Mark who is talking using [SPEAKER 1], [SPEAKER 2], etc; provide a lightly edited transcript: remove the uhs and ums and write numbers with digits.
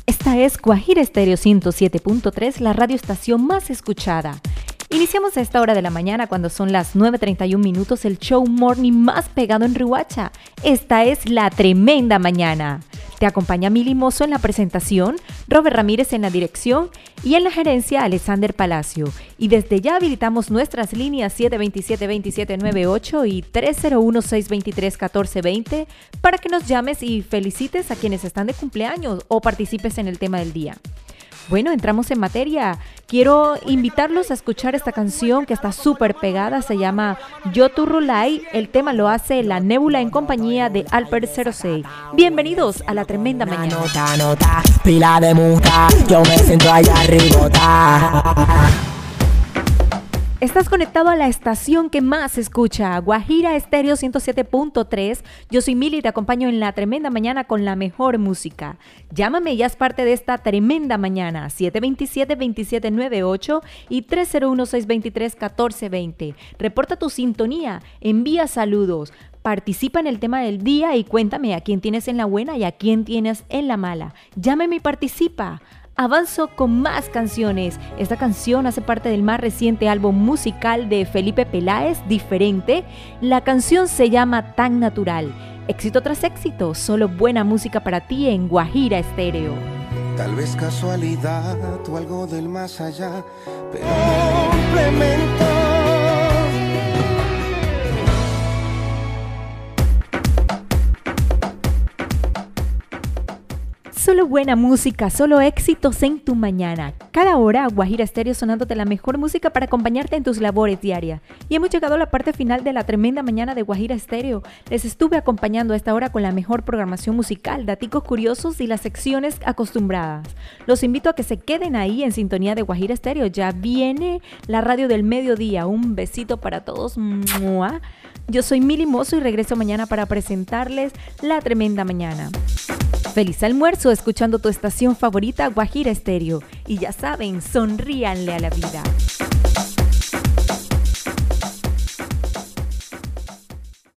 [SPEAKER 1] Esta es Guajira Estéreo 107.3, la radioestación más escuchada. Iniciamos a esta hora de la mañana cuando son las 9:31 minutos el show morning más pegado en Riohacha. Esta es La Tremenda Mañana. Te acompaña Mili Mozo en la presentación, Robert Ramírez en la dirección y en la gerencia Alexander Palacio. Y desde ya habilitamos nuestras líneas 727-2798 y 301-623-1420 para que nos llames y felicites a quienes están de cumpleaños o participes en el tema del día. Bueno, entramos en materia. Quiero invitarlos a escuchar esta canción que está súper pegada. Se llama Yo Tu Rulay. El tema lo hace La Nébula en compañía de Alper 06. Bienvenidos a La Tremenda Mañana.
[SPEAKER 2] Nota, pila de muca, yo me siento allá arriba.
[SPEAKER 1] Estás conectado a la estación que más se escucha, Guajira Estéreo 107.3. Yo soy Mili y te acompaño en La Tremenda Mañana con la mejor música. Llámame y haz parte de esta tremenda mañana, 727-2798 y 301-623-1420. Reporta tu sintonía, envía saludos, participa en el tema del día y cuéntame a quién tienes en la buena y a quién tienes en la mala. Llámame y participa. Avanzo con más canciones. Esta canción hace parte del más reciente álbum musical de Felipe Peláez, Diferente. La canción se llama Tan Natural. Éxito tras éxito, solo buena música para ti en Guajira Estéreo.
[SPEAKER 3] Tal vez casualidad o algo del más allá, pero complemento.
[SPEAKER 1] Solo buena música, solo éxitos en tu mañana. Cada hora, Guajira Estéreo sonándote la mejor música para acompañarte en tus labores diarias. Y hemos llegado a la parte final de La Tremenda Mañana de Guajira Estéreo. Les estuve acompañando a esta hora con la mejor programación musical, daticos curiosos y las secciones acostumbradas. Los invito a que se queden ahí en sintonía de Guajira Estéreo. Ya viene la radio del mediodía. Un besito para todos. ¡Mua! Yo soy Mili Mozo y regreso mañana para presentarles La Tremenda Mañana. Feliz almuerzo escuchando tu estación favorita Guajira Estéreo. Y ya saben, sonríanle a la vida.